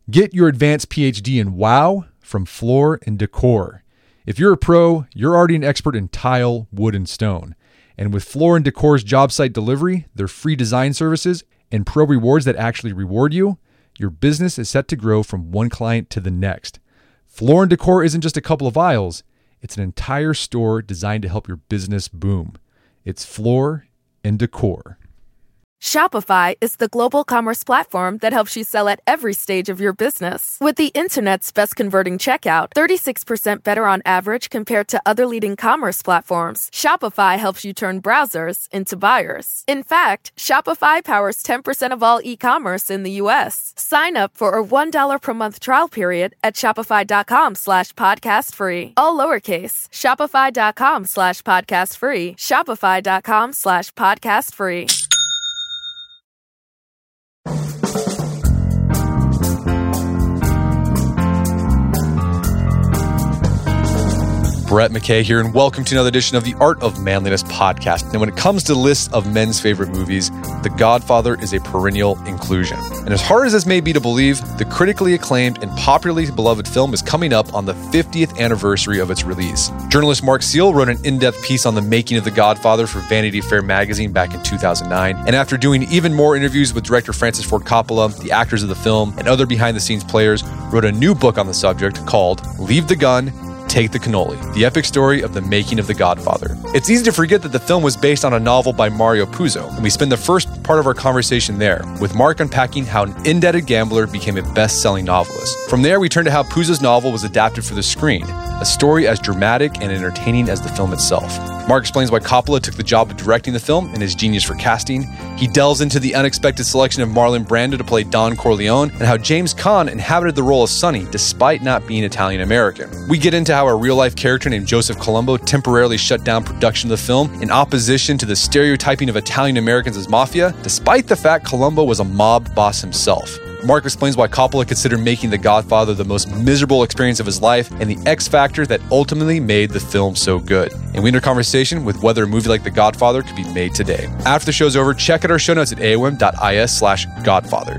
Get your advanced PhD in WOW from Floor & Decor. If you're a pro, you're already an expert in tile, wood, and stone. And with Floor & Decor's job site delivery, their free design services, and pro rewards that actually reward you, your business is set to grow from one client to the next. Floor & Decor isn't just a couple of aisles. It's an entire store designed to help your business boom. It's Floor & Decor. Shopify is the global commerce platform that helps you sell at every stage of your business. With the internet's best converting checkout, 36% better on average compared to other leading commerce platforms, Shopify helps you turn browsers into buyers. In fact, Shopify powers 10% of all e-commerce in the U.S. Sign up for a $1 per month trial period at shopify.com/podcastfree. All lowercase, shopify.com/podcastfree, shopify.com/podcastfree. Brett McKay here, and welcome to another edition of the Art of Manliness podcast. And when it comes to lists of men's favorite movies, The Godfather is a perennial inclusion. And as hard as this may be to believe, the critically acclaimed and popularly beloved film is coming up on the 50th anniversary of its release. Journalist Mark Seal wrote an in-depth piece on the making of The Godfather for Vanity Fair magazine back in 2009. And after doing even more interviews with director Francis Ford Coppola, the actors of the film, and other behind-the-scenes players, wrote a new book on the subject called Leave the Gun, Take the Cannoli, the epic story of the making of The Godfather. It's easy to forget that the film was based on a novel by Mario Puzo, and we spend the first part of our conversation there, with Mark unpacking how an indebted gambler became a best-selling novelist. From there, we turn to how Puzo's novel was adapted for the screen, a story as dramatic and entertaining as the film itself. Mark explains why Coppola took the job of directing the film and his genius for casting. He delves into the unexpected selection of Marlon Brando to play Don Corleone and how James Caan inhabited the role of Sonny despite not being Italian-American. We get into how a real-life character named Joseph Colombo temporarily shut down production of the film in opposition to the stereotyping of Italian-Americans as mafia, despite the fact Colombo was a mob boss himself. Mark explains why Coppola considered making The Godfather the most miserable experience of his life and the X factor that ultimately made the film so good. And we end our conversation with whether a movie like The Godfather could be made today. After the show's over, check out our show notes at aom.is/Godfather.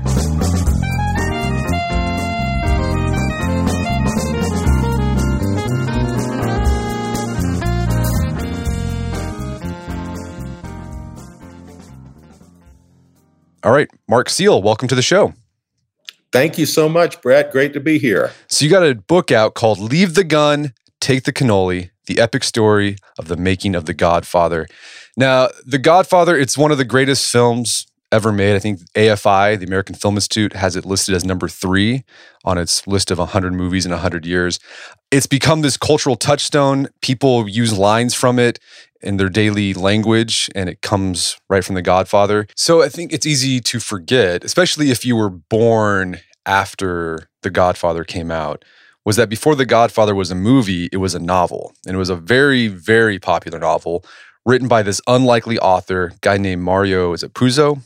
All right, Mark Seal, welcome to the show. Thank you so much, Brett. Great to be here. So you got a book out called Leave the Gun, Take the Cannoli, the epic story of the making of The Godfather. Now, The Godfather, it's one of the greatest films ever made. I think AFI, the American Film Institute, has it listed as number 3 on its list of 100 movies in 100 years. It's become this cultural touchstone. People use lines from it in their daily language, and it comes right from The Godfather. So I think it's easy to forget, especially if you were born after The Godfather came out, was that before The Godfather was a movie, it was a novel. And it was a very, very popular novel written by this unlikely author, guy named Mario, is it Puzo?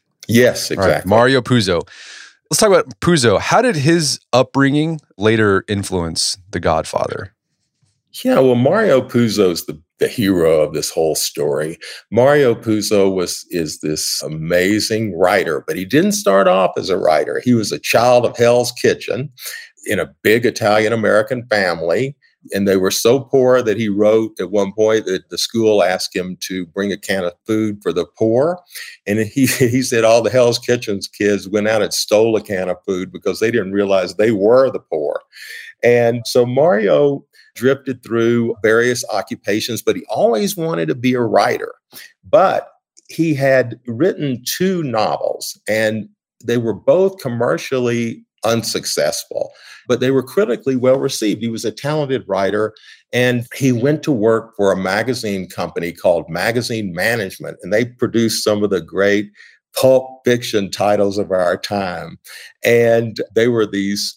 Yes, exactly. Right, Mario Puzo. Let's talk about Puzo. How did his upbringing later influence The Godfather? Yeah, well, Mario Puzo's the hero of this whole story. Mario Puzo is this amazing writer, but he didn't start off as a writer. He was a child of Hell's Kitchen in a big Italian-American family, and they were so poor that he wrote at one point that the school asked him to bring a can of food for the poor. And he said all the Hell's Kitchen's kids went out and stole a can of food because they didn't realize they were the poor. And so Mario drifted through various occupations, but he always wanted to be a writer. But he had written 2 novels, and they were both commercially unsuccessful, but they were critically well received. He was a talented writer, and he went to work for a magazine company called Magazine Management, and they produced some of the great pulp fiction titles of our time. And they were these,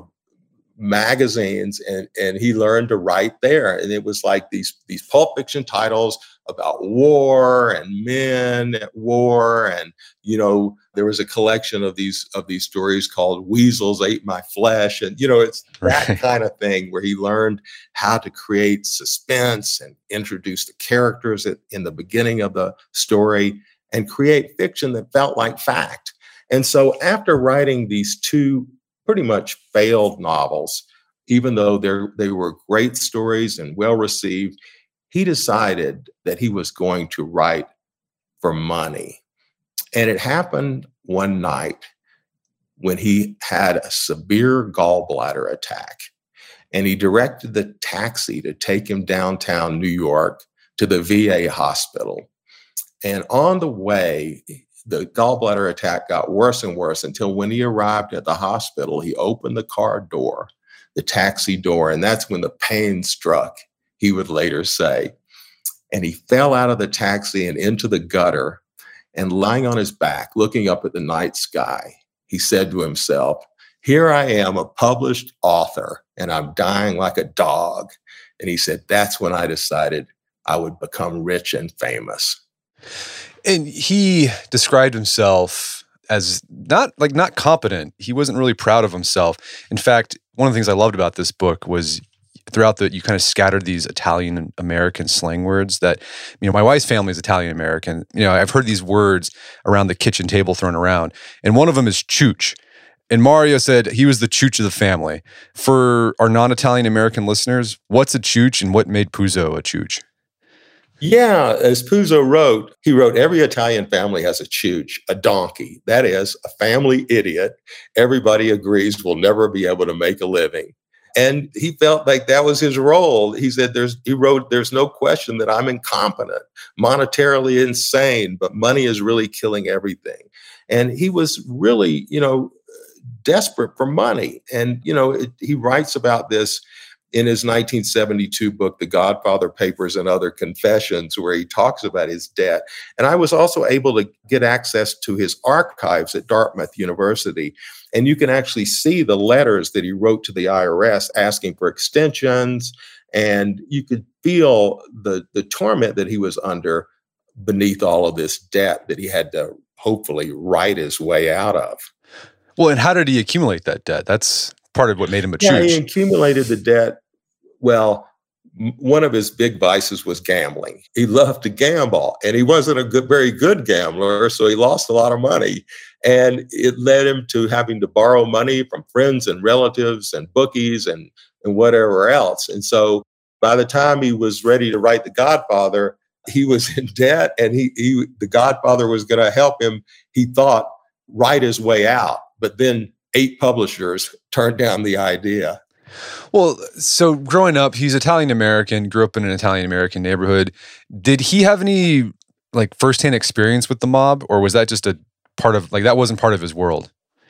magazines, and he learned to write there. And it was like these pulp fiction titles about war and men at war. And, there was a collection of these stories called Weasels Ate My Flesh. And, it's that kind of thing where he learned how to create suspense and introduce the characters in the beginning of the story and create fiction that felt like fact. And so after writing these 2 pretty much failed novels, even though they were great stories and well received. He decided that he was going to write for money. And it happened one night when he had a severe gallbladder attack. And he directed the taxi to take him downtown New York to the VA hospital. And on the way, the gallbladder attack got worse and worse until when he arrived at the hospital, he opened the car door, the taxi door, and that's when the pain struck, he would later say. And he fell out of the taxi and into the gutter, and lying on his back, looking up at the night sky, he said to himself, "Here I am, a published author, and I'm dying like a dog." And he said, that's when I decided I would become rich and famous. And he described himself as not competent. He wasn't really proud of himself. In fact, one of the things I loved about this book was throughout you kind of scattered these Italian American slang words that, my wife's family is Italian American. I've heard these words around the kitchen table thrown around. And one of them is chooch. And Mario said he was the chooch of the family. For our non-Italian American listeners, what's a chooch and what made Puzo a chooch? Yeah, as Puzo wrote, he wrote, every Italian family has a chooch, a donkey. That is, a family idiot. Everybody agrees will never be able to make a living. And he felt like that was his role. He said, there's no question that I'm incompetent, monetarily insane, but money is really killing everything. And he was really, desperate for money. And, he writes about this in his 1972 book, The Godfather Papers and Other Confessions, where he talks about his debt. And I was also able to get access to his archives at Dartmouth University. And you can actually see the letters that he wrote to the IRS asking for extensions. And you could feel the torment that he was under beneath all of this debt that he had to hopefully write his way out of. Well, and how did he accumulate that debt? That's part of what made him a chooch. Yeah, he accumulated the debt. Well, one of his big vices was gambling. He loved to gamble, and he wasn't a very good gambler, so he lost a lot of money. And it led him to having to borrow money from friends and relatives and bookies and whatever else. And so by the time he was ready to write The Godfather, he was in debt, and The Godfather was going to help him, he thought, write his way out. But then 8 publishers turned down the idea. Well, so growing up, he's Italian American, grew up in an Italian American neighborhood. Did he have any firsthand experience with the mob, or was that just a part of that wasn't part of his world?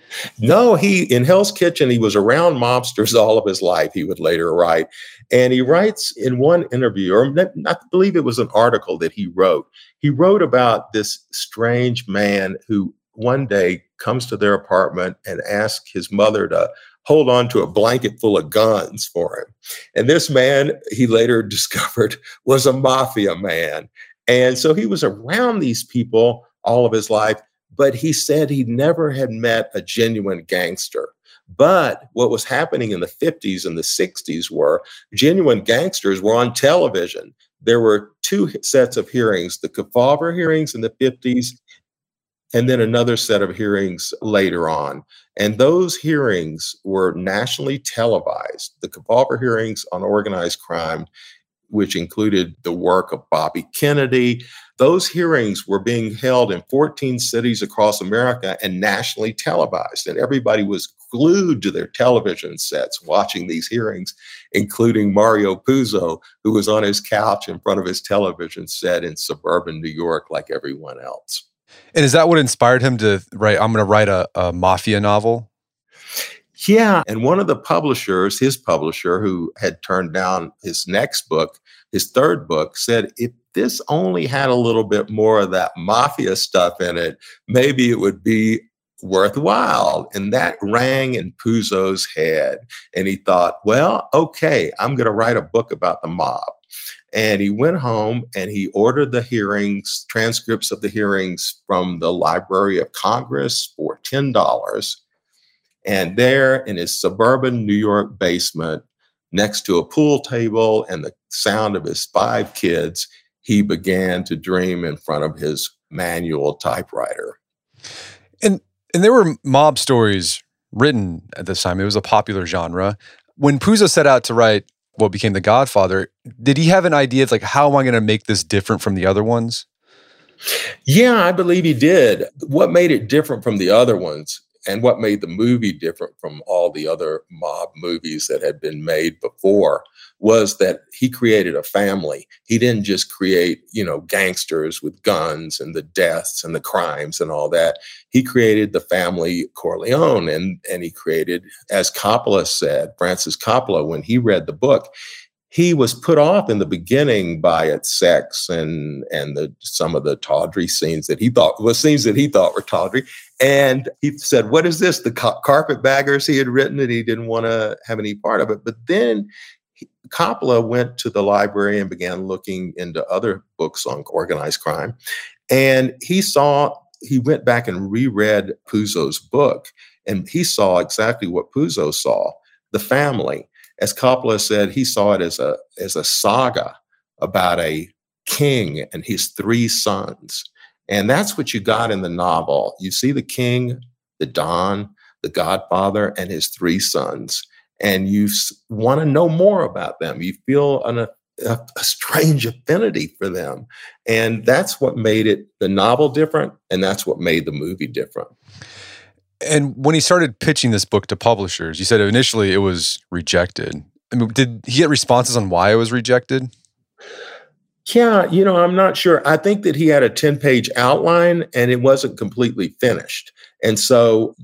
No, in Hell's Kitchen, he was around mobsters all of his life, he would later write. And he writes in one interview, or I believe it was an article that he wrote about this strange man who one day comes to their apartment and asks his mother to hold on to a blanket full of guns for him. And this man, he later discovered, was a mafia man. And so he was around these people all of his life, but he said he never had met a genuine gangster. But what was happening in the 50s and the 60s were genuine gangsters were on television. There were 2 sets of hearings, the Kefauver hearings in the 50s, and then another set of hearings later on. And those hearings were nationally televised. The Kefauver hearings on organized crime, which included the work of Bobby Kennedy. Those hearings were being held in 14 cities across America and nationally televised. And everybody was glued to their television sets watching these hearings, including Mario Puzo, who was on his couch in front of his television set in suburban New York like everyone else. And is that what inspired him to write, I'm going to write a mafia novel? Yeah. And one of the publishers, his publisher, who had turned down his next book, his third book, said, if this only had a little bit more of that mafia stuff in it, maybe it would be worthwhile. And that rang in Puzo's head. And he thought, well, okay, I'm going to write a book about the mob. And he went home and he ordered the hearings, transcripts of the hearings from the Library of Congress for $10. And there in his suburban New York basement, next to a pool table and the sound of his 5 kids, he began to dream in front of his manual typewriter. And there were mob stories written at this time. It was a popular genre. When Puzo set out to write what became The Godfather, did he have an idea of like, how am I going to make this different from the other ones? Yeah, I believe he did. What made it different from the other ones and what made the movie different from all the other mob movies that had been made before was that he created a family. He didn't just create, gangsters with guns and the deaths and the crimes and all that. He created the family Corleone, and he created, as Coppola said, Francis Coppola, when he read the book, he was put off in the beginning by its sex and some of the tawdry scenes that he thought were tawdry. And he said, "What is this? The carpetbaggers?" He had written it. He didn't want to have any part of it. But then Coppola went to the library and began looking into other books on organized crime. And he went back and reread Puzo's book, and he saw exactly what Puzo saw, the family. As Coppola said, he saw it as a saga about a king and his three sons. And that's what you got in the novel. You see the king, the Don, the Godfather, and his three sons. And you want to know more about them. You feel a strange affinity for them. And that's what made the novel different. And that's what made the movie different. And when he started pitching this book to publishers, you said initially it was rejected. I mean, did he get responses on why it was rejected? Yeah, I'm not sure. I think that he had a 10-page outline and it wasn't completely finished. And so,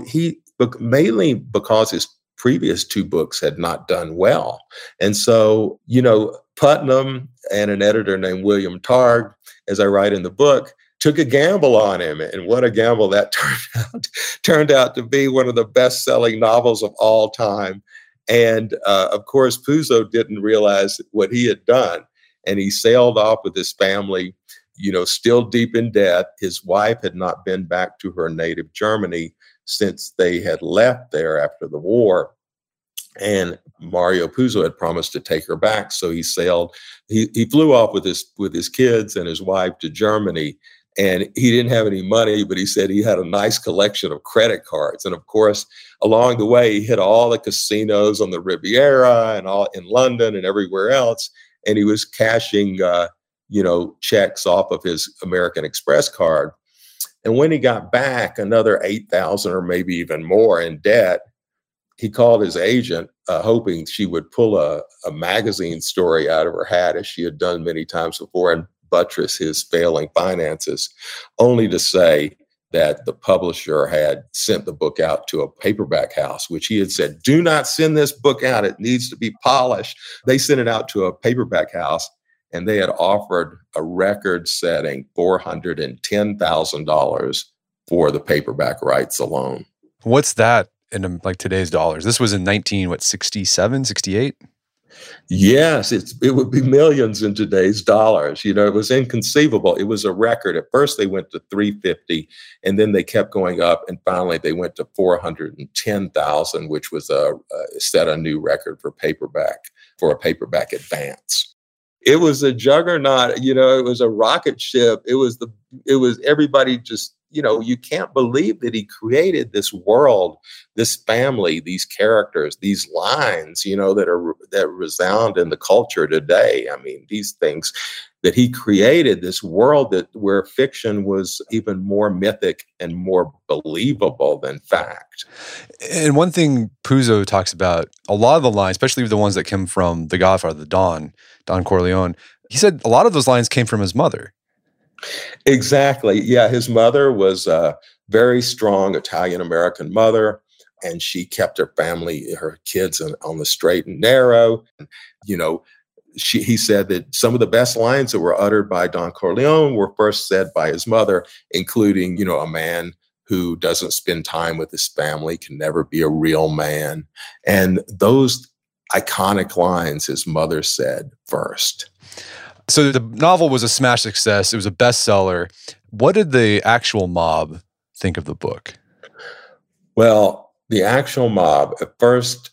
mainly because his previous two books had not done well. And so, Putnam and an editor named William Targ, as I write in the book, took a gamble on him. And what a gamble that turned out to be one of the best-selling novels of all time. And of course, Puzo didn't realize what he had done. And he sailed off with his family, still deep in debt. His wife had not been back to her native Germany since they had left there after the war. And Mario Puzo had promised to take her back. So he sailed, he flew off with his kids and his wife to Germany. And he didn't have any money, but he said he had a nice collection of credit cards. And of course, along the way, he hit all the casinos on the Riviera and all in London and everywhere else. And he was cashing, checks off of his American Express card. And when he got back, another $8,000 or maybe even more in debt, he called his agent, hoping she would pull a magazine story out of her hat, as she had done many times before, and buttress his failing finances, only to say that the publisher had sent the book out to a paperback house, which he had said, "Do not send this book out. It needs to be polished." They sent it out to a paperback house, and they had offered a record-setting $410,000 for the paperback rights alone. What's that in like today's dollars? This was in 1967, 68? Yes, it would be millions in today's dollars. It was inconceivable. It was a record. At first, they went to 350, and then they kept going up, and finally, they went to 410,000, which was set a new record for a paperback advance. It was a juggernaut. It was a rocket ship. It was everybody just. You can't believe that he created this world, this family, these characters, these lines, that resound in the culture today. I mean, these things that he created, this world where fiction was even more mythic and more believable than fact. And one thing Puzo talks about, a lot of the lines, especially the ones that came from The Godfather, the Don Corleone, he said a lot of those lines came from his mother. Exactly. Yeah, his mother was a very strong Italian-American mother, and she kept her kids on the straight and narrow. He said that some of the best lines that were uttered by Don Corleone were first said by his mother, including, a man who doesn't spend time with his family can never be a real man. And those iconic lines his mother said first. So the novel was a smash success. It was a bestseller. What did the actual mob think of the book? Well, the actual mob, at first,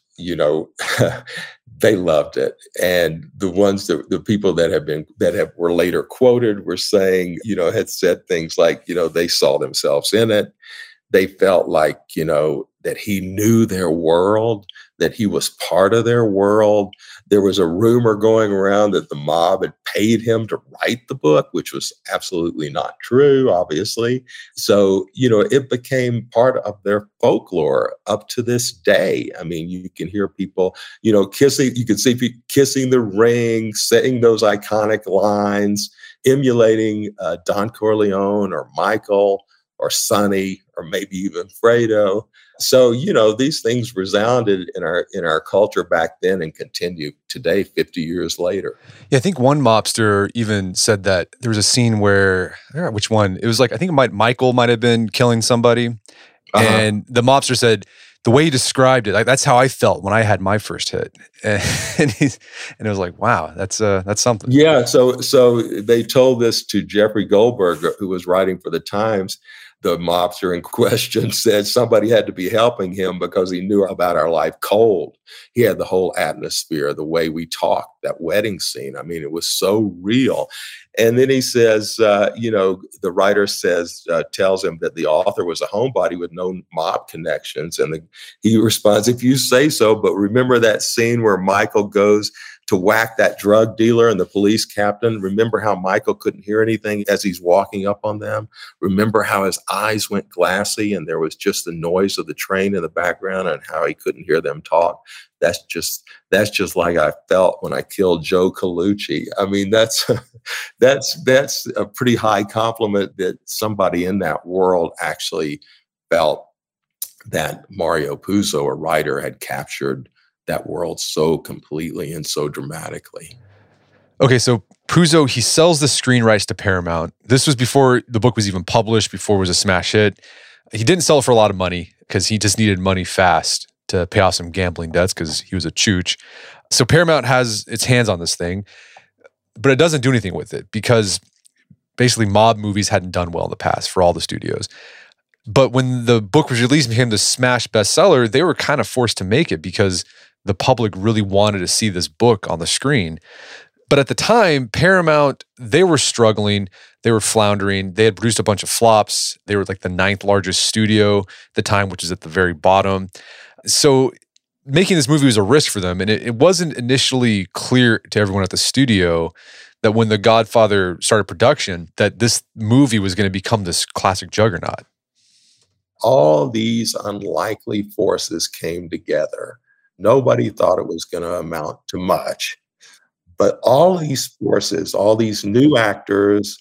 they loved it. And the people that were later quoted were saying, had said things like, they saw themselves in it. They felt like, that he knew their world, that he was part of their world. There was a rumor going around that the mob had paid him to write the book, which was absolutely not true, obviously. So, it became part of their folklore up to this day. I mean, you can hear people, kissing, you can see people kissing the ring, saying those iconic lines, emulating Don Corleone or Michael or Sonny or maybe even Fredo. So, these things resounded in our culture back then and continue today, 50 years later. Yeah, I think one mobster even said that there was a scene where, I don't know which one, it was like, I think Michael might have been killing somebody. And the mobster said, the way he described it, like, that's how I felt when I had my first hit. And it was like, wow, that's something. Yeah, so they told this to Jeffrey Goldberg, who was writing for the Times. The mobster in question said somebody had to be helping him because he knew about our life cold. He had the whole atmosphere, the way we talked, that wedding scene. I mean, it was so real. And then he says, the writer tells him that the author was a homebody with no mob connections. And he responds, if you say so, but remember that scene where Michael goes to whack that drug dealer and the police captain? Remember how Michael couldn't hear anything as he's walking up on them? Remember how his eyes went glassy and there was just the noise of the train in the background and how he couldn't hear them talk? That's just like I felt when I killed Joe Colucci. I mean, that's a pretty high compliment that somebody in that world actually felt that Mario Puzo, a writer, had captured that world so completely and so dramatically. Okay, so Puzo, he sells the screen rights to Paramount. This was before the book was even published, before it was a smash hit. He didn't sell it for a lot of money because he just needed money fast to pay off some gambling debts because he was a chooch. So Paramount has its hands on this thing, but it doesn't do anything with it because basically mob movies hadn't done well in the past for all the studios. But when the book was released and became the smash bestseller, they were kind of forced to make it because the public really wanted to see this book on the screen. But at the time, Paramount, they were struggling. They were floundering. They had produced a bunch of flops. They were like the 9th largest studio at the time, which is at the very bottom. So making this movie was a risk for them. And it wasn't initially clear to everyone at the studio that when The Godfather started production, that this movie was going to become this classic juggernaut. All these unlikely forces came together. Nobody thought it was going to amount to much. But all these forces, all these new actors,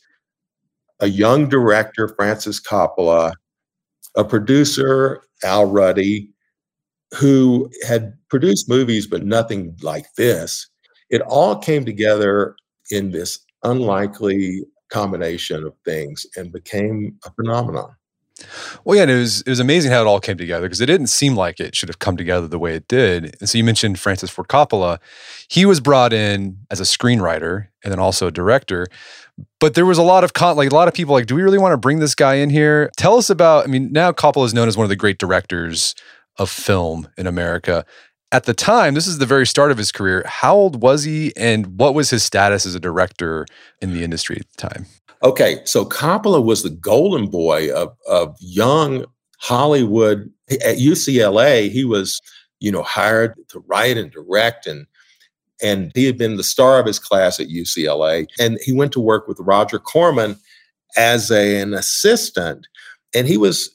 a young director, Francis Coppola, a producer, Al Ruddy, who had produced movies but nothing like this, it all came together in this unlikely combination of things and became a phenomenon. Well, yeah, and it was amazing how it all came together because it didn't seem like it should have come together the way it did. And so you mentioned Francis Ford Coppola. He was brought in as a screenwriter and then also a director. But there was a lot of people like, do we really want to bring this guy in here? Tell us about, now Coppola is known as one of the great directors of film in America. At the time, this is the very start of his career. How old was he and what was his status as a director in the industry at the time? Okay, so Coppola was the golden boy of young Hollywood. At UCLA, he was, hired to write and direct, and he had been the star of his class at UCLA. And he went to work with Roger Corman as an assistant, and he was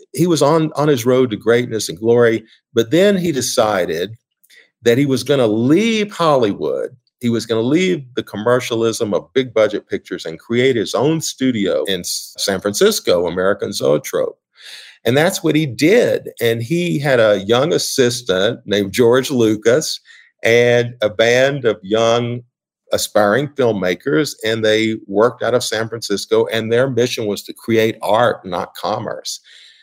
on his road to greatness and glory. But then he decided that he was going to leave Hollywood. He was going to leave the commercialism of big budget pictures and create his own studio in San Francisco, American Zoetrope. And that's what he did. And he had a young assistant named George Lucas and a band of young aspiring filmmakers. And they worked out of San Francisco, and their mission was to create art, not commerce.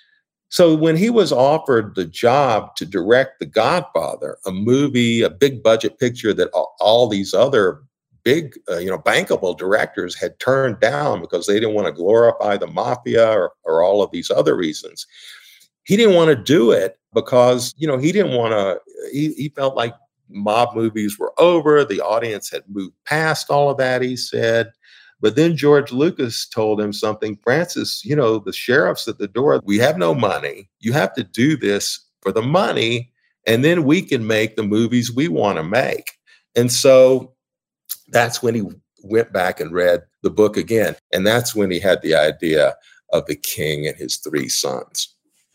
So when he was offered the job to direct The Godfather, a movie, a big budget picture that all these other big, bankable directors had turned down because they didn't want to glorify the mafia or all of these other reasons, he didn't want to do it because, he didn't want to, he felt like mob movies were over. The audience had moved past all of that, he said. But then George Lucas told him something, Francis, the sheriff's at the door. We have no money. You have to do this for the money, and then we can make the movies we want to make. And so that's when he went back and read the book again. And that's when he had the idea of the king and his three sons.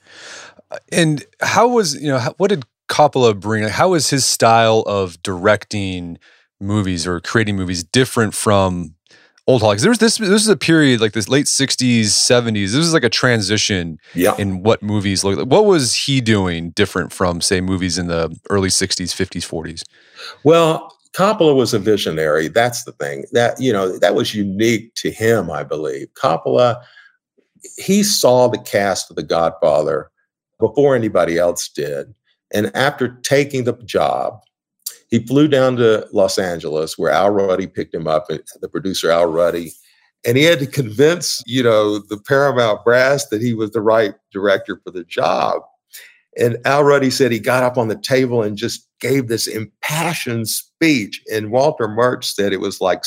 And how was, what did Coppola bring? How was his style of directing movies or creating movies different from old Hollywood? This is a period like this late 60s, 70s. This is like a transition in what movies look like. What was he doing different from, say, movies in the early 60s, 50s, 40s? Well, Coppola was a visionary. That's the thing. That was unique to him, I believe. Coppola, he saw the cast of The Godfather before anybody else did. And after taking the job, he flew down to Los Angeles, where Al Ruddy picked him up, the producer Al Ruddy, and he had to convince, the Paramount brass that he was the right director for the job. And Al Ruddy said he got up on the table and just gave this impassioned speech. And Walter Murch said it was like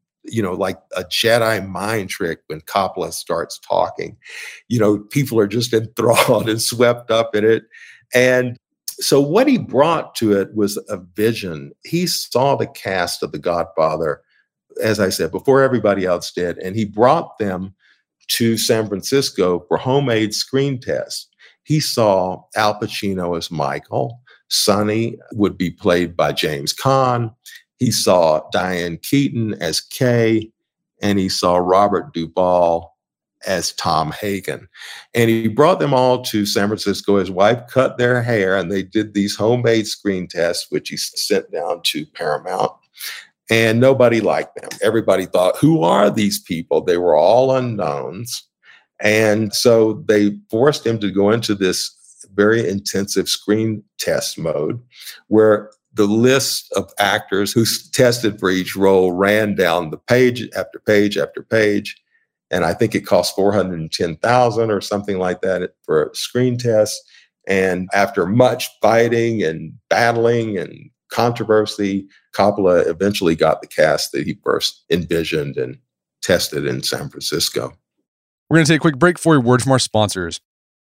a Jedi mind trick when Coppola starts talking. People are just enthralled and swept up in it. And so what he brought to it was a vision. He saw the cast of The Godfather, as I said, before everybody else did, and he brought them to San Francisco for homemade screen tests. He saw Al Pacino as Michael. Sonny would be played by James Caan. He saw Diane Keaton as Kay, and he saw Robert Duvall as Tom Hagen. And he brought them all to San Francisco. His wife cut their hair, and they did these homemade screen tests, which he sent down to Paramount. And nobody liked them. Everybody thought, who are these people? They were all unknowns. And so they forced him to go into this very intensive screen test mode where the list of actors who tested for each role ran down the page after page after page. And I think it cost $410,000 or something like that for a screen test. And after much fighting and battling and controversy, Coppola eventually got the cast that he first envisioned and tested in San Francisco. We're going to take a quick break for a word from our sponsors.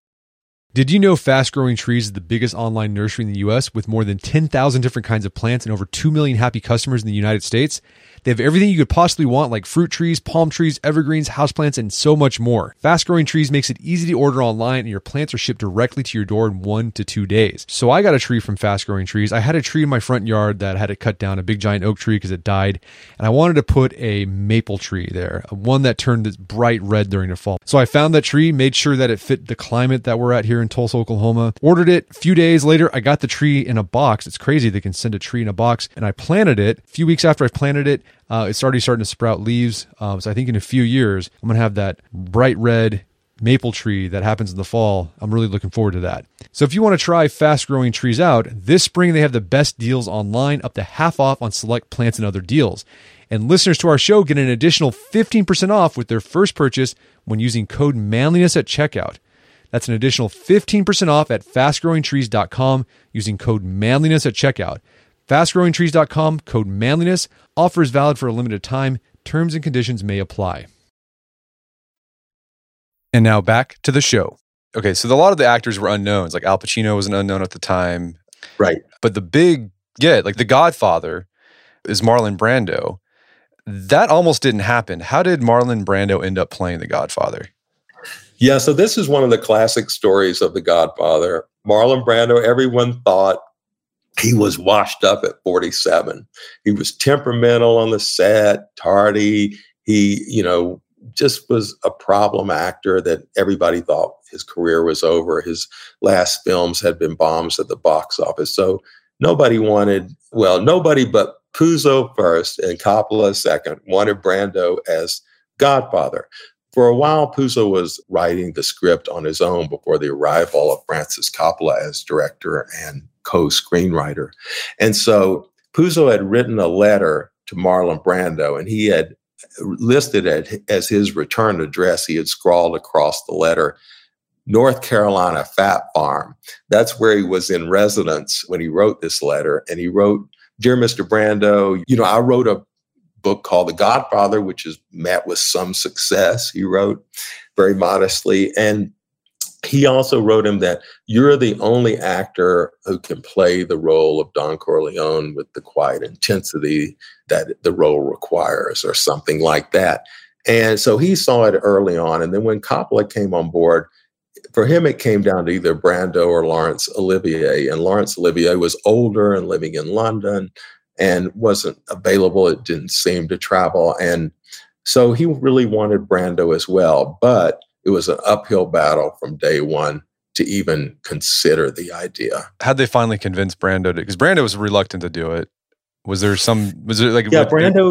Did you know Fast Growing Trees is the biggest online nursery in the U.S. with more than 10,000 different kinds of plants and over 2 million happy customers in the United States? They have everything you could possibly want, like fruit trees, palm trees, evergreens, houseplants, and so much more. Fast Growing Trees makes it easy to order online, and your plants are shipped directly to your door in 1 to 2 days. So I got a tree from Fast Growing Trees. I had a tree in my front yard that had to cut down, a big giant oak tree because it died, and I wanted to put a maple tree there, one that turned this bright red during the fall. So I found that tree, made sure that it fit the climate that we're at here in Tulsa, Oklahoma, ordered it. A few days later, I got the tree in a box. It's crazy they can send a tree in a box, and I planted it. A few weeks after I planted it, it's already starting to sprout leaves. So I think in a few years, I'm going to have that bright red maple tree that happens in the fall. I'm really looking forward to that. So if you want to try Fast Growing Trees out, this spring they have the best deals online, up to half off on select plants and other deals. And listeners to our show get an additional 15% off with their first purchase when using code manliness at checkout. That's an additional 15% off at fastgrowingtrees.com using code manliness at checkout. Fastgrowingtrees.com, code manliness. Offer is valid for a limited time. Terms and conditions may apply. And now back to the show. Okay, so a lot of the actors were unknowns. Like Al Pacino was an unknown at the time. Right. But the big, like The Godfather is Marlon Brando. That almost didn't happen. How did Marlon Brando end up playing The Godfather? Yeah, so this is one of the classic stories of The Godfather. Marlon Brando, everyone thought he was washed up at 47. He was temperamental on the set, tardy. He, just was a problem actor that everybody thought his career was over. His last films had been bombs at the box office. So nobody but Puzo first and Coppola second wanted Brando as Godfather. For a while, Puzo was writing the script on his own before the arrival of Francis Coppola as director and co-screenwriter. And so Puzo had written a letter to Marlon Brando, and he had listed it as his return address. He had scrawled across the letter, North Carolina Fat Farm. That's where he was in residence when he wrote this letter. And he wrote, Dear Mr. Brando, I wrote a book called The Godfather, which is met with some success, he wrote very modestly. And he also wrote him that you're the only actor who can play the role of Don Corleone with the quiet intensity that the role requires, or something like that. And so he saw it early on. And then when Coppola came on board, for him, it came down to either Brando or Laurence Olivier. And Laurence Olivier was older and living in London and wasn't available. It didn't seem to travel. And so he really wanted Brando as well. But it was an uphill battle from day one to even consider the idea. How'd they finally convince Brando to, because Brando was reluctant to do it. Was there like... Yeah,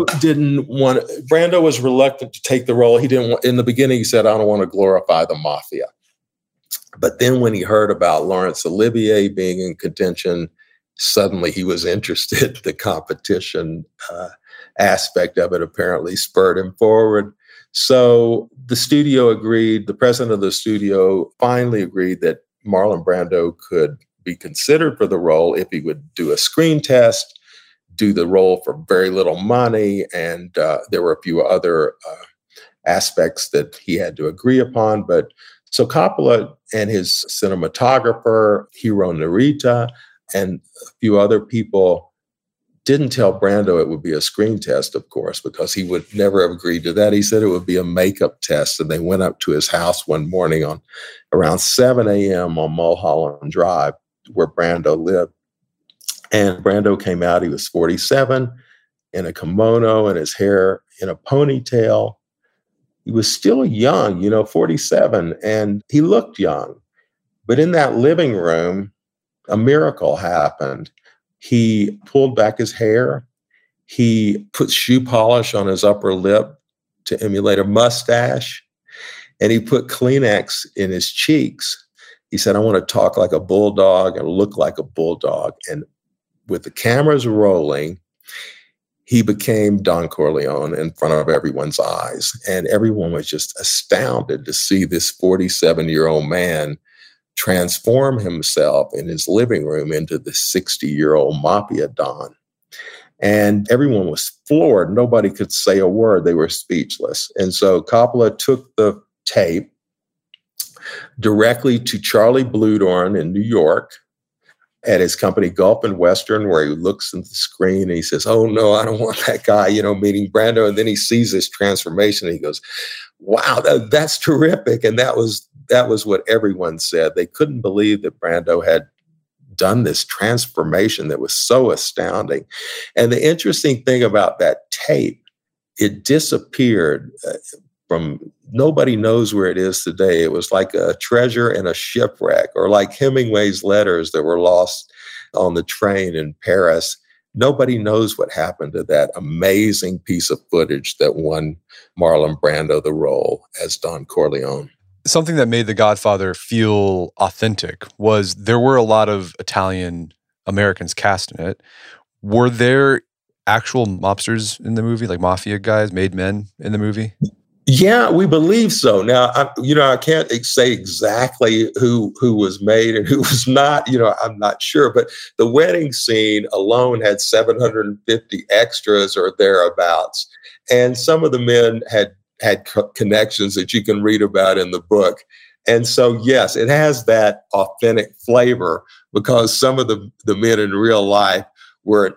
Brando was reluctant to take the role. He didn't want, in the beginning, he said, I don't want to glorify the mafia. But then when he heard about Laurence Olivier being in contention, suddenly he was interested. The competition aspect of it apparently spurred him forward. So the studio agreed, the president of the studio finally agreed that Marlon Brando could be considered for the role if he would do a screen test, do the role for very little money, and there were a few other aspects that he had to agree upon. But so Coppola and his cinematographer, Hiro Narita, and a few other people didn't tell Brando it would be a screen test, of course, because he would never have agreed to that. He said it would be a makeup test. And they went up to his house one morning on around 7 a.m. on Mulholland Drive, where Brando lived. And Brando came out, he was 47, in a kimono and his hair in a ponytail. He was still young, 47, and he looked young. But in that living room, a miracle happened. He pulled back his hair. He put shoe polish on his upper lip to emulate a mustache. And he put Kleenex in his cheeks. He said, I want to talk like a bulldog and look like a bulldog. And with the cameras rolling, he became Don Corleone in front of everyone's eyes. And everyone was just astounded to see this 47-year-old man transform himself in his living room into the 60-year-old mafia Don. And everyone was floored. Nobody could say a word. They were speechless. And so Coppola took the tape directly to Charlie Bluhdorn in New York at his company Gulf and Western, where he looks at the screen and he says, oh no, I don't want that guy, meeting Brando. And then he sees this transformation and he goes, wow, that's terrific. And that was what everyone said. They couldn't believe that Brando had done this transformation that was so astounding. And the interesting thing about that tape, it disappeared from, nobody knows where it is today. It was like a treasure in a shipwreck, or like Hemingway's letters that were lost on the train in Paris. Nobody knows what happened to that amazing piece of footage that won Marlon Brando the role as Don Corleone. Something that made The Godfather feel authentic was there were a lot of Italian Americans cast in it. Were there actual mobsters in the movie, like mafia guys, made men in the movie? Yeah, we believe so. Now, I can't say exactly who was made and who was not. I'm not sure. But the wedding scene alone had 750 extras or thereabouts. And some of the men had connections that you can read about in the book. And so, yes, it has that authentic flavor because some of the men in real life were,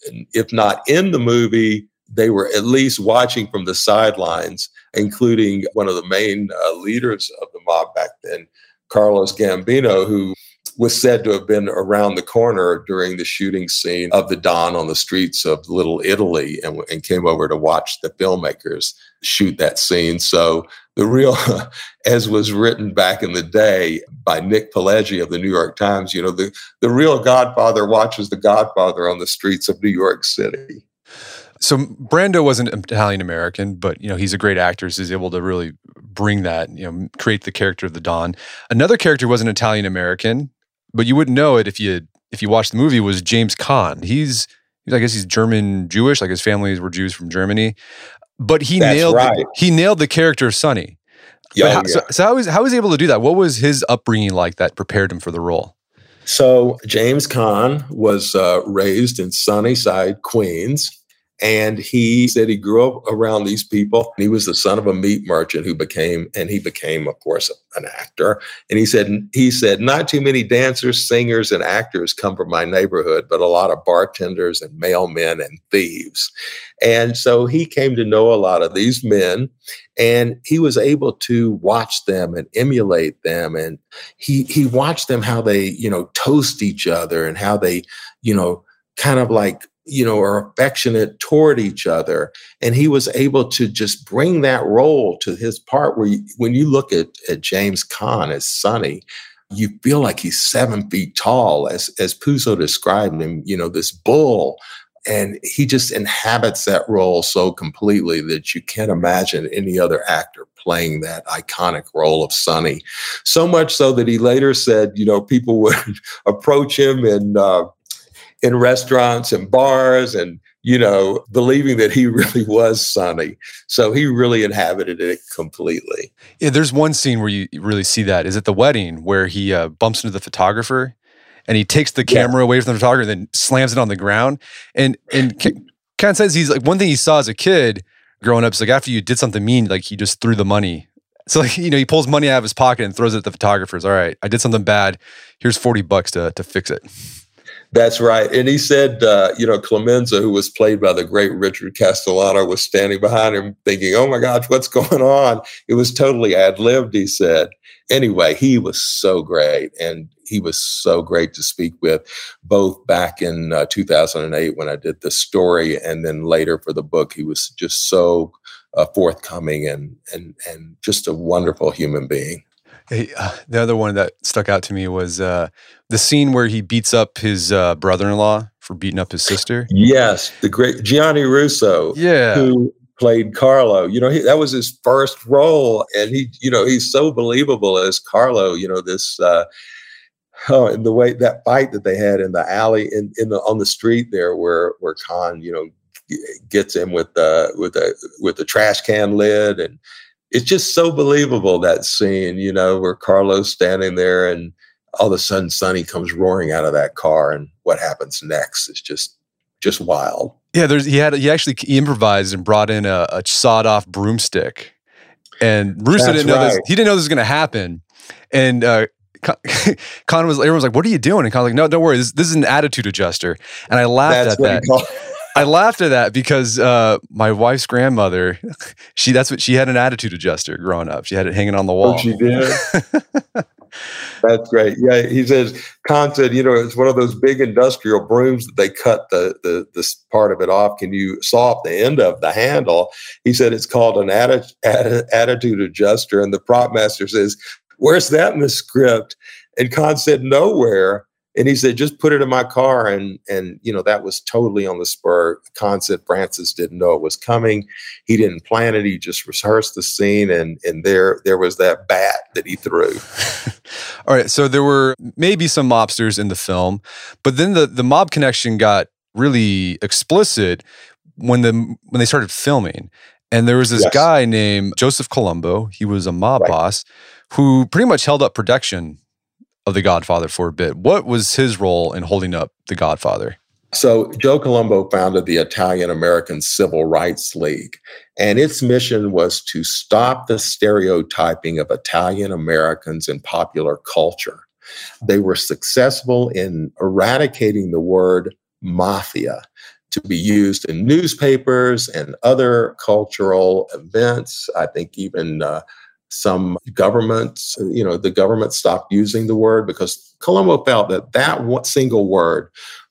if not in the movie, they were at least watching from the sidelines, including one of the main leaders of the mob back then, Carlos Gambino, who was said to have been around the corner during the shooting scene of the Don on the streets of Little Italy and came over to watch the filmmakers shoot that scene. So the real, as was written back in the day by Nick Pileggi of the New York Times, the real Godfather watches the Godfather on the streets of New York City. So Brando wasn't Italian-American, but, he's a great actor, so he's able to really bring that, create the character of the Don. Another character wasn't Italian-American, but you wouldn't know it if you watched the movie, was James Caan. I guess he's German-Jewish, like his families were Jews from Germany. But he nailed the character of Sonny. Yeah, So how was he able to do that? What was his upbringing like that prepared him for the role? So James Caan was raised in Sunnyside, Queens. And he said he grew up around these people. He was the son of a meat merchant who became, of course, an actor. And he said, not too many dancers, singers, and actors come from my neighborhood, but a lot of bartenders and mailmen and thieves. And so he came to know a lot of these men, and he was able to watch them and emulate them. And he watched them, how they, toast each other, and how they, kind of like, are affectionate toward each other. And he was able to just bring that role to his part where when you look at James Caan as Sonny, you feel like he's 7 feet tall, as Puzo described him, this bull. And he just inhabits that role so completely that you can't imagine any other actor playing that iconic role of Sonny. So much so that he later said, people would approach him in restaurants and bars and, believing that he really was Sonny. So he really inhabited it completely. Yeah, there's one scene where you really see that is at the wedding where he bumps into the photographer and he takes the camera away from the photographer and then slams it on the ground. And Caan says he's like, one thing he saw as a kid growing up is like, after you did something mean, like he just threw the money. So like, he pulls money out of his pocket and throws it at the photographers. All right, I did something bad. Here's $40 to fix it. That's right. And he said, Clemenza, who was played by the great Richard Castellano, was standing behind him thinking, oh my gosh, what's going on? It was totally ad-libbed, he said. Anyway, he was so great. And he was so great to speak with, both back in 2008 when I did the story, and then later for the book. He was just so forthcoming and just a wonderful human being. Hey, the other one that stuck out to me was the scene where he beats up his brother-in-law for beating up his sister. Yes, the great Gianni Russo, who played Carlo. That was his first role, and he's so believable as Carlo. And the way that fight that they had in the alley on the street there, where Caan, gets him with the trash can lid, and it's just so believable, that scene, where Carlo's standing there and all of a sudden Sonny comes roaring out of that car, and what happens next is just wild. Yeah, he actually improvised and brought in a sawed off broomstick, and Russo didn't know this. He didn't know this was going to happen, and everyone's like, "What are you doing?" And Caan's like, "No, don't worry. This is an attitude adjuster." And I laughed at that. I laughed at that because my wife's grandmother, she had an attitude adjuster growing up. She had it hanging on the wall. Oh, she did? That's great. Yeah, he says, Caan said, it's one of those big industrial brooms that they cut this part of it off. Can you saw off the end of the handle? He said it's called an attitude adjuster. And the prop master says, where's that in the script? And Caan said, nowhere. And he said, just put it in my car. And that was totally on the spur. Caan said Francis didn't know it was coming. He didn't plan it. He just rehearsed the scene. And there was that bat that he threw. All right. So there were maybe some mobsters in the film, but then the mob connection got really explicit when they started filming. And there was this guy named Joseph Colombo. He was a mob boss who pretty much held up production of The Godfather for a bit. What was his role in holding up The Godfather? So Joe Colombo founded the Italian American Civil Rights League, and its mission was to stop the stereotyping of Italian Americans in popular culture. They were successful in eradicating the word mafia to be used in newspapers and other cultural events. I think even some governments, the government stopped using the word because Colombo felt that one single word,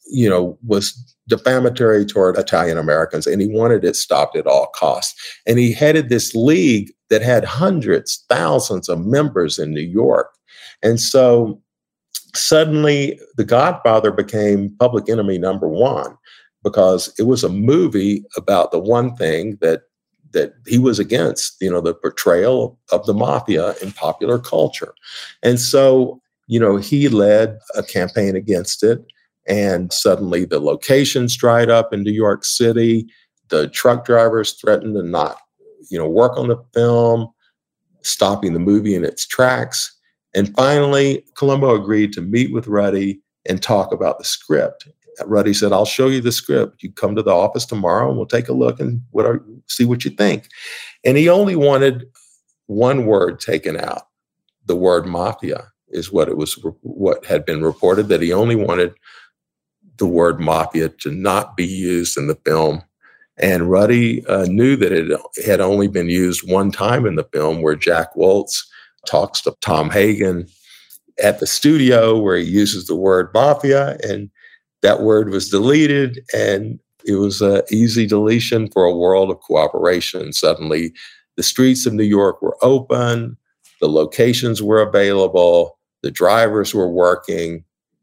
was defamatory toward Italian Americans, and he wanted it stopped at all costs. And he headed this league that had hundreds, thousands of members in New York. And so suddenly The Godfather became public enemy number one, because it was a movie about the one thing that he was against, the portrayal of the mafia in popular culture. And so, he led a campaign against it. And suddenly the locations dried up in New York City. The truck drivers threatened to not, work on the film, stopping the movie in its tracks. And finally, Colombo agreed to meet with Ruddy and talk about the script. Ruddy said, I'll show you the script. You come to the office tomorrow and we'll take a look and see what you think. And he only wanted one word taken out. The word mafia is what had been reported, that he only wanted the word mafia to not be used in the film. And Ruddy knew that it had only been used one time in the film, where Jack Woltz talks to Tom Hagen at the studio, where he uses the word mafia, and that word was deleted. And it was an easy deletion for a world of cooperation. Suddenly, the streets of New York were open, the locations were available, the drivers were working,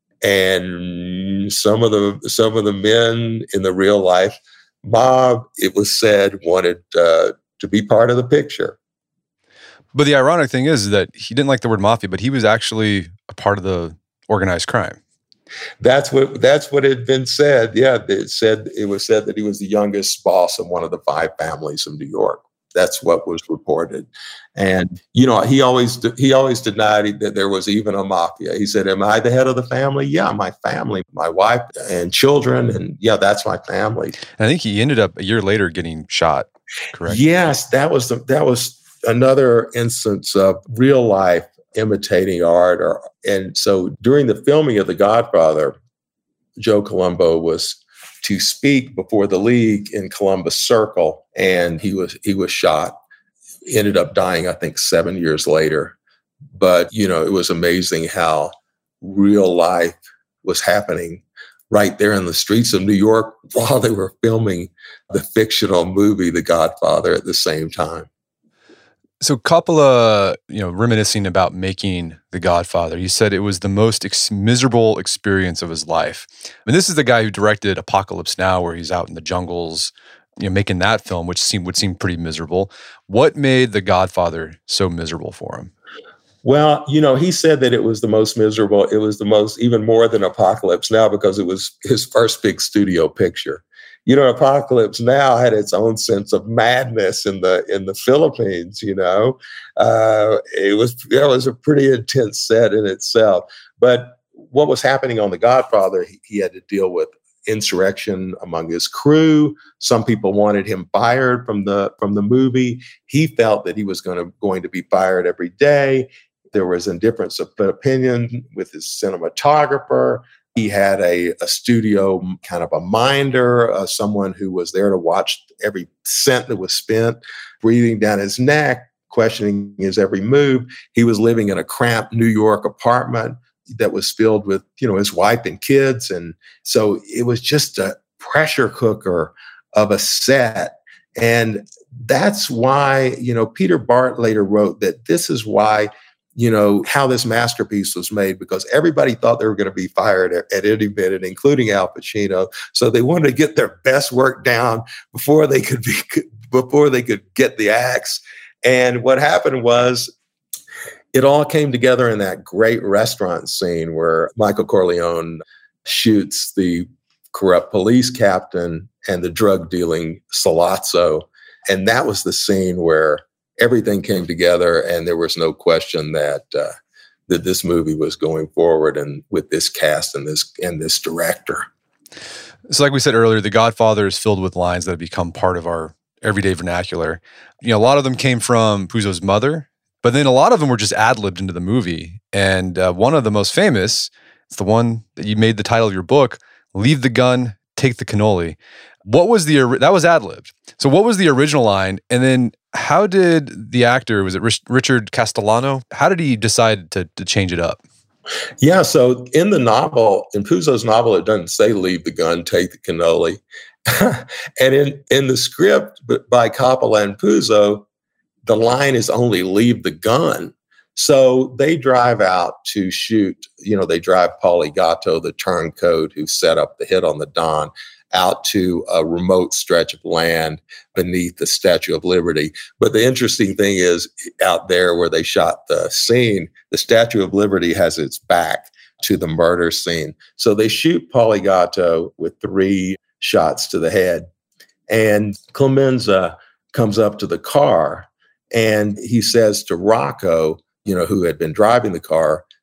and some of the men in the real life mob, it was said, wanted to be part of the picture. But the ironic thing is that he didn't like the word mafia, but he was actually a part of the organized crime. That's what had been said. Yeah, it was said that he was the youngest boss of one of the 5 families of New York. That's what was reported. And, he always denied that there was even a mafia. He said, am I the head of the family? Yeah, my family, my wife and children. And yeah, that's my family. And I think he ended up a year later getting shot, correct? Yes, that was another instance of real life imitating art. And so during the filming of The Godfather, Joe Colombo was to speak before the league in Columbus Circle, and he was shot. Ended up dying, I think, 7 years later. But it was amazing how real life was happening right there in the streets of New York while they were filming the fictional movie The Godfather at the same time. So Coppola, reminiscing about making The Godfather, he said it was the most miserable experience of his life. I mean, this is the guy who directed Apocalypse Now, where he's out in the jungles, making that film, which would seem pretty miserable. What made The Godfather so miserable for him? Well, he said that it was the most miserable. It was the most, even more than Apocalypse Now, because it was his first big studio picture. Apocalypse Now had its own sense of madness in the Philippines. That was a pretty intense set in itself. But what was happening on The Godfather, he had to deal with insurrection among his crew. Some people wanted him fired from the movie. He felt that he was going to be fired every day. There was a difference of opinion with his cinematographer. He had a studio kind of a minder, someone who was there to watch every cent that was spent, breathing down his neck, questioning his every move. He was living in a cramped New York apartment that was filled with, his wife and kids. And so it was just a pressure cooker of a set. And that's why, Peter Bart later wrote that this is why, how this masterpiece was made, because everybody thought they were going to be fired at any minute, including Al Pacino. So they wanted to get their best work down before they could get the axe. And what happened was, it all came together in that great restaurant scene where Michael Corleone shoots the corrupt police captain and the drug-dealing Sollozzo. And that was the scene where everything came together, and there was no question that this movie was going forward, and with this cast and this director. So like we said earlier, The Godfather is filled with lines that have become part of our everyday vernacular. A lot of them came from Puzo's mother, but then a lot of them were just ad-libbed into the movie. And one of the most famous, it's the one that you made the title of your book, "Leave the gun, take the cannoli." What was that was ad-libbed. So what was the original line? And then how did the actor, was it Richard Castellano? How did he decide to change it up? Yeah, so in the novel, in Puzo's novel, it doesn't say "leave the gun, take the cannoli." And in the script by Coppola and Puzo, the line is only "leave the gun." So they drive out to shoot, they drive Paulie Gatto, the turncoat who set up the hit on the Don, out to a remote stretch of land beneath the Statue of Liberty. But the interesting thing is, out there where they shot the scene, the Statue of Liberty has its back to the murder scene. So they shoot Paulie Gatto with 3 shots to the head. And Clemenza comes up to the car, and he says to Rocco, who had been driving the car,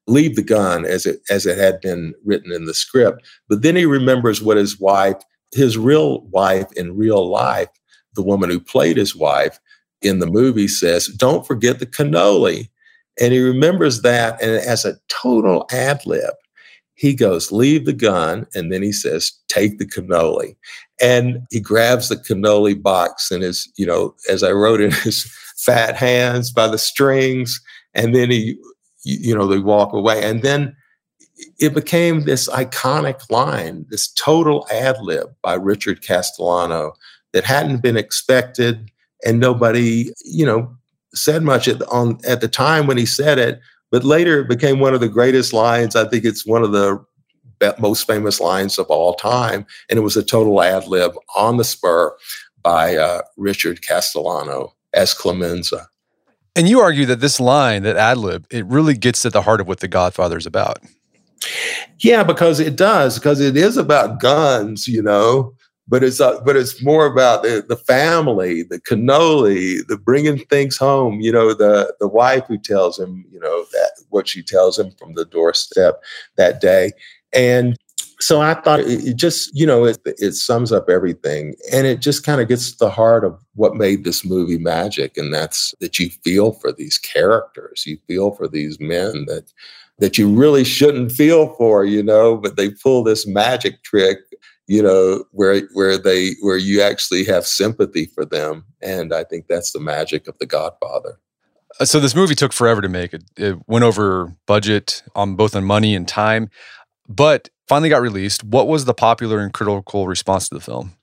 leave the gun as it had been written in the script. But then he remembers what his real wife in real life, the woman who played his wife in the movie, says, "Don't forget the cannoli." And he remembers that, and as a total ad lib, he goes, "Leave the gun," and then he says, "Take the cannoli." And he grabs the cannoli box and his, as I wrote in his fat hands by the strings, and then they walk away. And then it became this iconic line, this total ad lib by Richard Castellano that hadn't been expected, and nobody, said much at the time when he said it, but later it became one of the greatest lines. I think it's one of the most famous lines of all time, and it was a total ad lib on the spur by Richard Castellano as Clemenza. And you argue that this line, that ad lib, it really gets at the heart of what The Godfather is about. Yeah, because it does, because it is about guns, but it's more about the family, the cannoli, the bringing things home. The wife who tells him, that what she tells him from the doorstep that day, and so I thought it just, it sums up everything, and it just kind of gets to the heart of what made this movie magic, and that's that you feel for these characters, you feel for these men that you really shouldn't feel for, but they pull this magic trick, where you actually have sympathy for them. And I think that's the magic of The Godfather. So this movie took forever to make. It went over budget both on money and time, but finally got released. What was the popular and critical response to the film?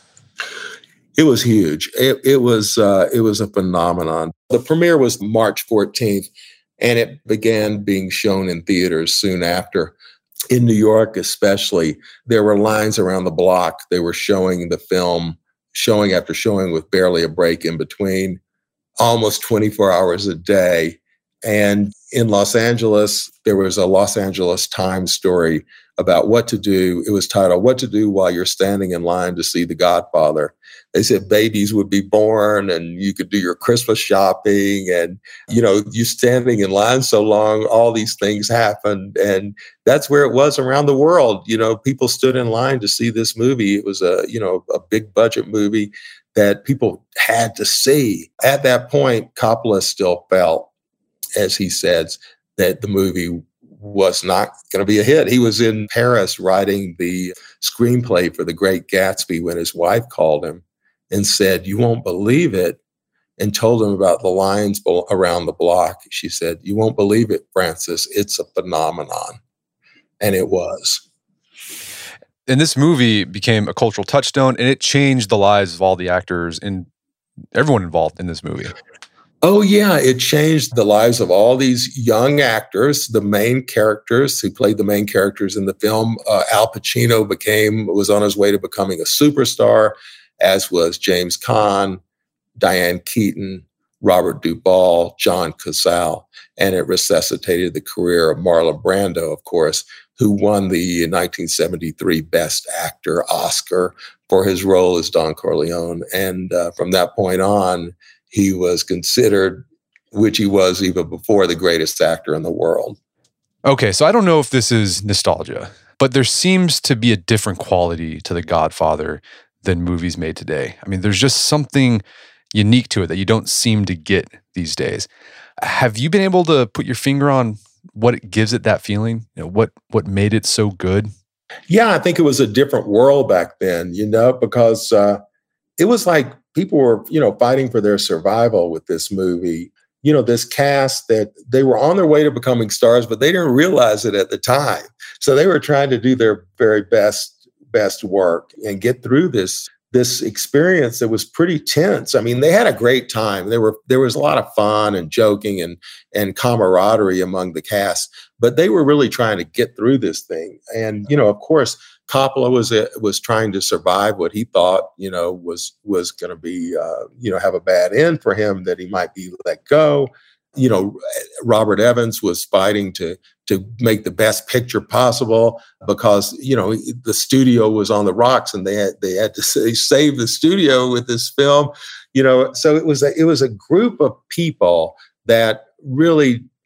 It was huge. It was a phenomenon. The premiere was March 14th, and it began being shown in theaters soon after. In New York especially, there were lines around the block. They were showing the film, showing after showing with barely a break in between, almost 24 hours a day. And in Los Angeles, there was a Los Angeles Times story about what to do. It was titled, "What to Do While You're Standing in Line to See The Godfather." They said babies would be born and you could do your Christmas shopping, and, you standing in line so long, all these things happened. And that's where it was around the world. People stood in line to see this movie. It was a big budget movie that people had to see. At that point, Coppola still felt, as he says, that the movie was not going to be a hit. He was in Paris writing the screenplay for The Great Gatsby when his wife called him and said, "You won't believe it," and told him about the lines around the block. She said, "You won't believe it, Francis. It's a phenomenon." And it was. And this movie became a cultural touchstone, and it changed the lives of all the actors and everyone involved in this movie. Oh, yeah. It changed the lives of all these young actors, the main characters who played the main characters in the film. Al Pacino was on his way to becoming a superstar, as was James Caan, Diane Keaton, Robert Duvall, John Cazale. And it resuscitated the career of Marlon Brando, of course, who won the 1973 Best Actor Oscar for his role as Don Corleone. And from that point on, he was considered, which he was even before, the greatest actor in the world. Okay, so I don't know if this is nostalgia, but there seems to be a different quality to The Godfather than movies made today. I mean, there's just something unique to it that you don't seem to get these days. Have you been able to put your finger on what it gives it that feeling? What made it so good? Yeah, I think it was a different world back then, because it was like people were, fighting for their survival with this movie. This cast that they were on their way to becoming stars, but they didn't realize it at the time. So they were trying to do their very best work and get through this experience that was pretty tense. I mean, they had a great time. There was a lot of fun and joking and camaraderie among the cast, but they were really trying to get through this thing. And, of course, Coppola was trying to survive what he thought, was going to be, have a bad end for him, that he might be let go. Robert Evans was fighting to make the best picture possible because, the studio was on the rocks and they had to save the studio with this film, so it was a group of people that really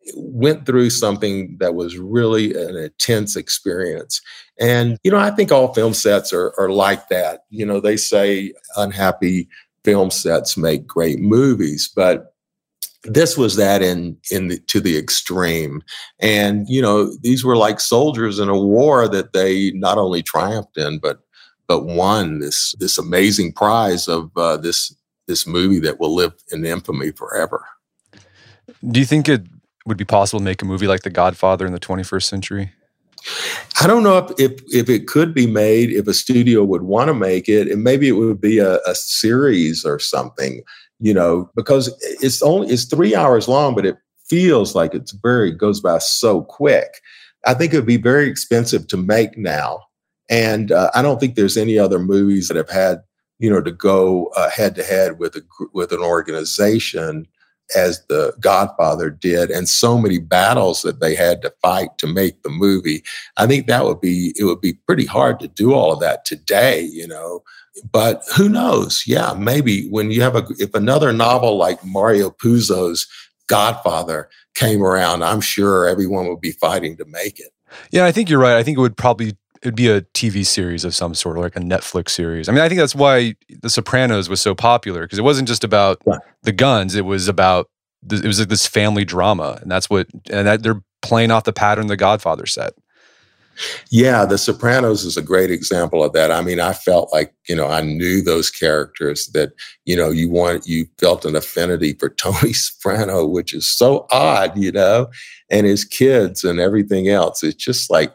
went through something that was really an intense experience. And, I think all film sets are like that. They say unhappy film sets make great movies, but this was that to the extreme. And, these were like soldiers in a war that they not only triumphed in, but won this amazing prize of this movie that will live in infamy forever. Do you think it would be possible to make a movie like The Godfather in the 21st century? I don't know if it could be made, if a studio would want to make it, and maybe it would be a series or something, because it's 3 hours long, but it feels like it goes by so quick. I think it would be very expensive to make now. And I don't think there's any other movies that have had, to go head to head with an organization as The Godfather did, and so many battles that they had to fight to make the movie. I think it would be pretty hard to do all of that today, but who knows? Yeah, maybe when you if another novel like Mario Puzo's Godfather came around, I'm sure everyone would be fighting to make it. Yeah, I think you're right. I think it'd be a TV series of some sort, like a Netflix series. I mean, I think that's why The Sopranos was so popular, because it wasn't just about the guns. It was about, it was like this family drama. And they're playing off the pattern The Godfather set. Yeah, The Sopranos is a great example of that. I mean, I felt like, I knew those characters that, you felt an affinity for Tony Soprano, which is so odd, and his kids and everything else. It's just like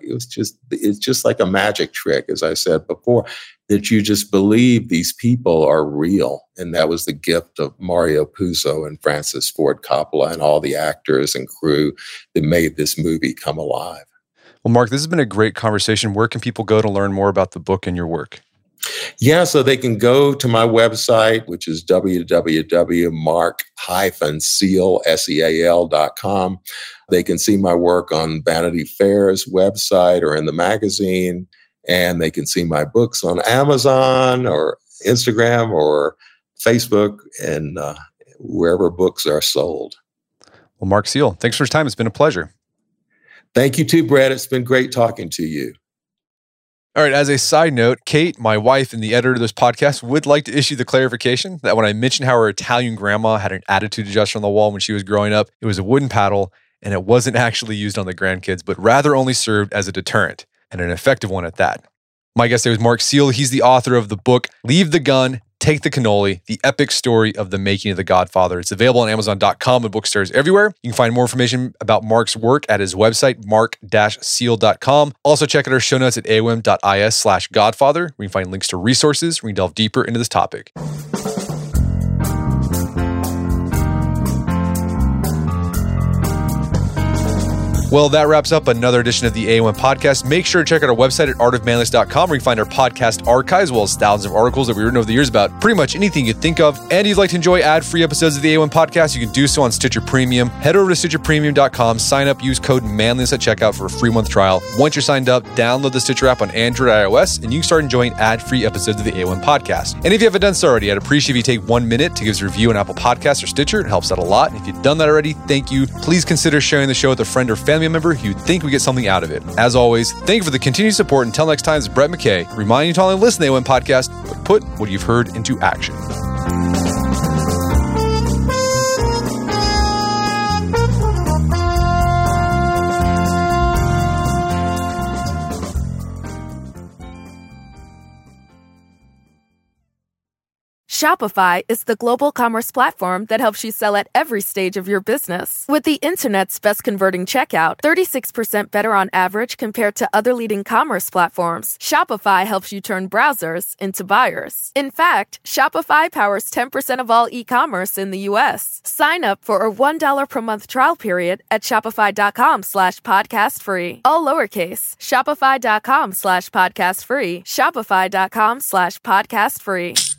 a magic trick, as I said before, that you just believe these people are real. And that was the gift of Mario Puzo and Francis Ford Coppola and all the actors and crew that made this movie come alive. Well, Mark, this has been a great conversation. Where can people go to learn more about the book and your work? Yeah, so they can go to my website, which is www.mark-seal.com. They can see my work on Vanity Fair's website or in the magazine, and they can see my books on Amazon or Instagram or Facebook and wherever books are sold. Well, Mark Seal, thanks for your time. It's been a pleasure. Thank you too, Brett. It's been great talking to you. All right, as a side note, Kate, my wife and the editor of this podcast, would like to issue the clarification that when I mentioned how her Italian grandma had an attitude adjuster on the wall when she was growing up, it was a wooden paddle, and it wasn't actually used on the grandkids, but rather only served as a deterrent, and an effective one at that. My guest today was Mark Seal. He's the author of the book, Leave the Gun, Take the Cannoli, the epic story of the making of The Godfather. It's available on Amazon.com and bookstores everywhere. You can find more information about Mark's work at his website, mark-seal.com. Also check out our show notes at aom.is/Godfather, where you can find links to resources where you can delve deeper into this topic. Well, that wraps up another edition of the AOM podcast. Make sure to check out our website at artofmanliness.com, where you can find our podcast archives, as well as thousands of articles that we've written over the years about pretty much anything you think of. And if you'd like to enjoy ad-free episodes of the AOM podcast, you can do so on Stitcher Premium. Head over to stitcherpremium.com, sign up, use code manliness at checkout for a free month trial. Once you're signed up, download the Stitcher app on Android or iOS, and you can start enjoying ad-free episodes of the AOM podcast. And if you haven't done so already, I'd appreciate if you take 1 minute to give us a review on Apple Podcasts or Stitcher. It helps out a lot. And if you've done that already, thank you. Please consider sharing the show with a friend or family member who you'd think we get something out of it. As always, thank you for the continued support. Until next time, it's Brett McKay, reminding you to only listen to the AOM podcast, but put what you've heard into action. Shopify is the global commerce platform that helps you sell at every stage of your business. With the internet's best converting checkout, 36% better on average compared to other leading commerce platforms, Shopify helps you turn browsers into buyers. In fact, Shopify powers 10% of all e-commerce in the U.S. Sign up for a $1 per month trial period at shopify.com/podcast free. All lowercase, shopify.com/podcast free, shopify.com/podcast free.